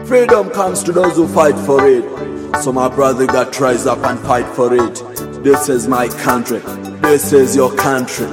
Freedom comes to those who fight for it. So my brother got rise up and fight for it. This is my country. This is your country.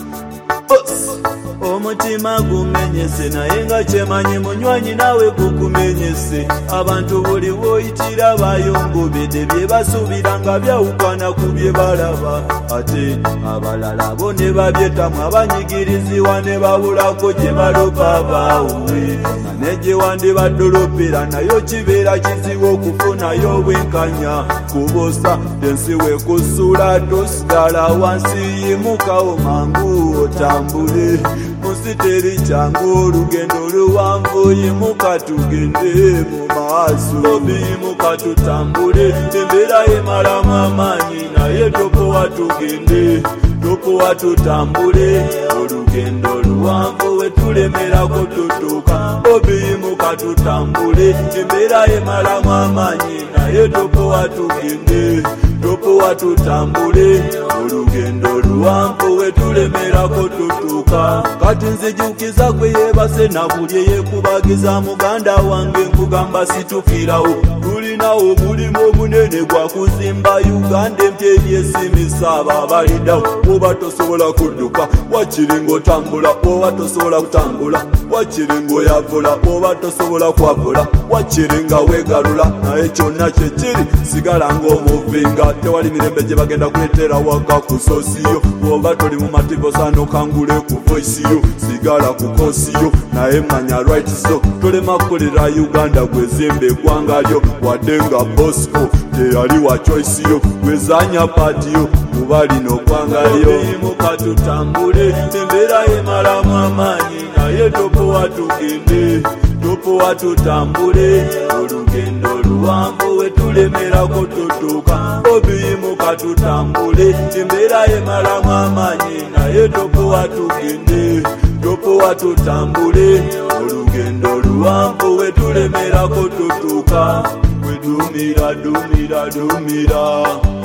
Omutima gumenyese naye nga kyemanyi munywanyi nawe gukumenyese. Abantu buli woyitira bayongobedde bye basuubira nga byawukana ku bye balaba. Ate abalala bo ne babyetamu abanyigirizibwa ne babulako gye balopa baawuwe. Ne gye wandibadolopera nayo kibeera kizibu okufunayo obwenkanya. Kubuusa ensi wekusuula tosigala wansi, yimukawo mangu otambule. Musiteri kyangu olugendo luwanvu, yimuka tugende mu maaso. Obi yimuka tutambule, embeera yemalamu amaanyi naye topowa tugende. Topowa tutambule, olugendo luwanvu wetulemerako tutuuka. Obi yimuka tutambule, embeera yemalamu amaanyi naye topowa tugende. Topowa tutambule, olugendo luwanvu wetulemerako tutuuka. Kati nzijukiza gwe yeebase na buli eyekubagiza muganda wange nkugamba situkirawo. Tulinawo omulimu omunene gwa kuzimba Uganda empya ebyesimisa ababaliddawo. Oba tosobola kudduka wakiri ng'otambula, oba tosobola kutambula wakiri ng'oyavula, oba tosobola kwavula wakiri nga weegalula. Naye kyonna kyekiri sigala ng'omuvinga. Tewali mirembe gye bagenda kuleetera waka ku soosiyo. Oba toli mu mativo saano kangule ku voisiyo. Sigala ku koosiyo naye manya right zo. Tolema kukolera Uganda gwezimba eggwanga lyo wadde nga Bosco teyali wa choice yo. Gwezanya paatiyo kuba lino ggwanga lyo. Yimuka tutambule, embeera yemalamu amaanyi naye topowa tugende. Topowa tutambule, olugendo luwanvu wetulemerako tutuuka. Obi yimuka tutambule, embeera yemalamu amaanyi naye topowa tugende. Topowa tutambule, olugendo luwanvu wetulemerako tutuuka. Wedumira dumira dumira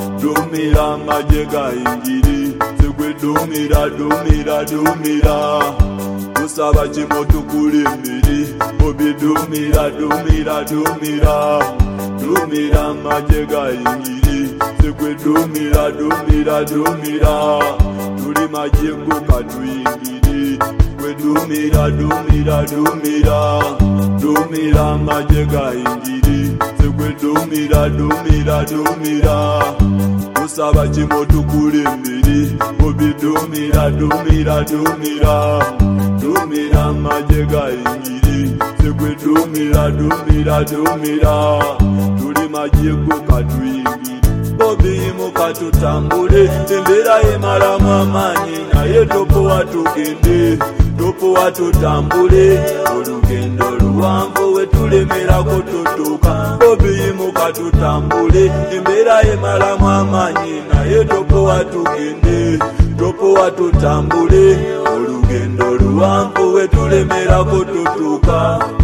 dumira amagye gayingiri. Segwe dumira dumira dumira tusaba kimo tukulembere. Obi dumira dumira dumira dumira amagye gayingiri. Segwe dumira dumira dumira tuli magye go katuyingiri. Gwe dumira dumira dumira dumira amagye gayingiri. Segwe dumira dumira dumira tusaba kimo tukulembere. Obi dumira dumira dumira dumira amagye gayingiri. Segwe dumira dumira dumira tuli magye go katuyingiri. Obi yimuka tutambule, embeera yemalamu amaanyi naye topowa tugende. Topowa tutambule, olugendo luwanvu wetulemerako tutuuka. Obi yimuka tutambule, embeera yemalamu amaanyi naye topowa tugende. Topowa tutambule, olugendo luwanvu wetulemerako tutuuka.